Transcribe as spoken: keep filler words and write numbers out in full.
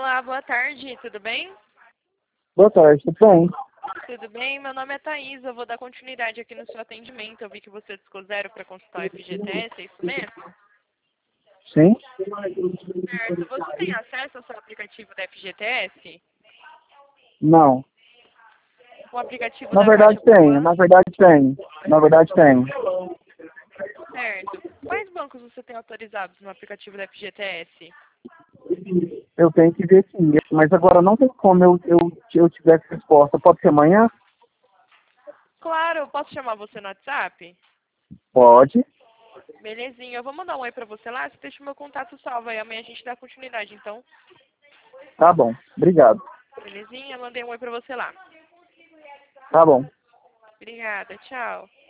Olá, boa tarde, tudo bem? Boa tarde, tudo bem? Tudo bem, meu nome é Thaís, eu vou dar continuidade aqui no seu atendimento. Eu vi que você discou zero para consultar o F G T S, é isso mesmo? Sim? Certo, você tem acesso ao seu aplicativo da F G T S? Não. O aplicativo Na da verdade Caixa tenho, Poupança? na verdade tenho. Na verdade tenho. Certo. Quais bancos você tem autorizados no aplicativo da F G T S? Eu tenho que ver sim, mas agora não tem como eu, eu, eu tiver essa resposta. Pode ser amanhã? Claro, eu posso chamar você no WhatsApp? Pode. Belezinha, eu vou mandar um oi pra você lá, você deixa o meu contato salvo aí, amanhã a gente dá continuidade, então. Tá bom, obrigado. Belezinha, mandei um oi pra você lá. Tá bom. Obrigada, tchau.